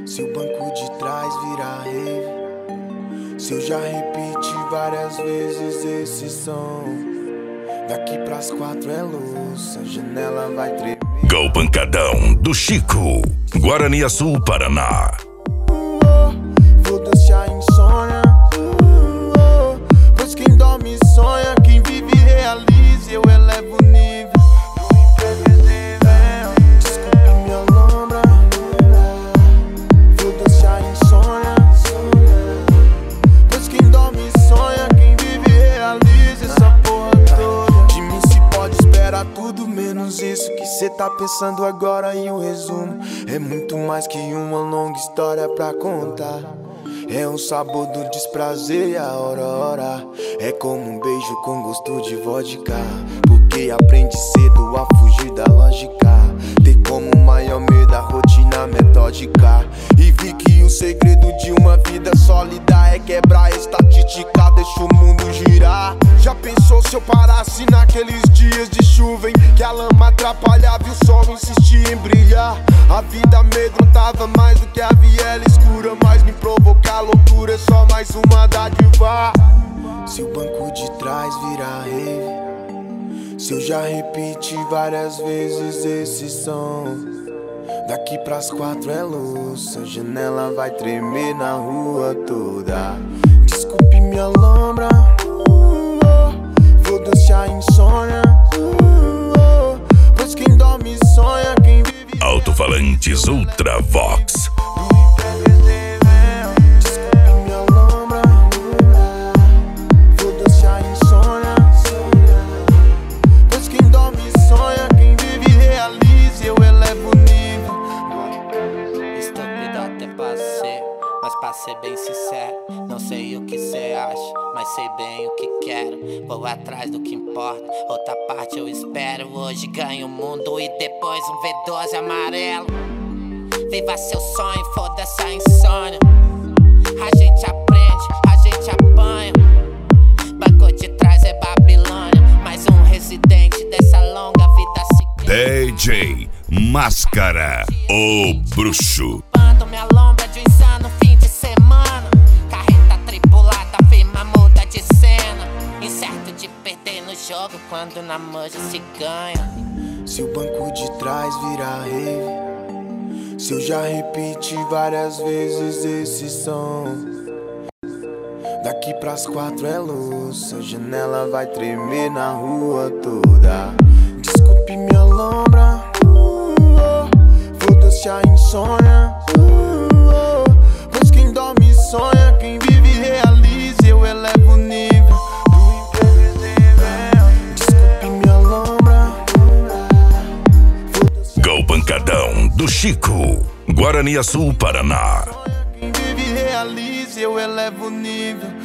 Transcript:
Se o banco de trás virar rave, se eu já repeti várias vezes esse som, daqui pras 4 é luz, a janela vai tremer. Go Pancadão do Chico, Guaraniaçu, Paraná. Foda-se a insônia, pois quem dorme sonha, quem vive realiza, eu elevo o nível do imprevisível. Desculpe minha lombra, foda-se a insônia, pois quem dorme sonha, quem vive realiza essa porra toda. De mim se pode esperar tudo menos isso que cê tá pensando agora, e o resumo é muito mais que uma longa história pra contar. É o sabor do desprazer e a hora. É como um beijo com gosto de vodka, porque aprende cedo a fugir da lógica. Ter como maior medo a rotina metódica. E vi que o segredo de uma vida sólida é quebrar a estatística, deixa o mundo girar. Já pensou se eu parasse naqueles dias de chuva em que a lama atrapalhava e o sol insistia em brilhar? A vida amedrontava mais do que a viela escura, mas me provocar loucura é só mais uma dádiva. Se o banco de trás virar rave, se eu já repeti várias vezes esse som, daqui pras 4 é luz, a janela vai tremer na rua toda. Desculpe minha lombra, foda-se a insônia, pois quem dorme sonha, quem vive Alto-falantes Ultravox. Desculpe minha lombra, foda-se a insônia, pois quem dorme sonha, quem vive realiza, eu elevo o nível. Estúpido até passei, mas pra ser bem sincero, não sei o que cê acha, mas sei bem o que quero. Vou atrás do que importa, outra parte eu espero. Hoje ganho o mundo e depois um V12 amarelo. Viva seu sonho, foda-se a insônia. A gente aprende, a gente apanha. Banco de trás é Babilônia, mais um residente dessa longa vida ciclista. DJ Máscara, o bruxo. Bando minha lombra de insano fim de semana. Carreta tripulada, firma muda de cena. Incerto de perder no jogo quando na manja se ganha. Se o banco de trás virar rave, se eu já repeti várias vezes esse som, daqui pras 4 é luz, a janela vai tremer na rua toda. Desculpe minha lombra, foda-se a insônia, pois quem dorme sonha, quem vive realiza, eu elevo o nível do imprevisível. Desculpe minha lombra, Go Pancadão do Chico, Guaraniaçu, Paraná. quem vive realiza, eu elevo o nível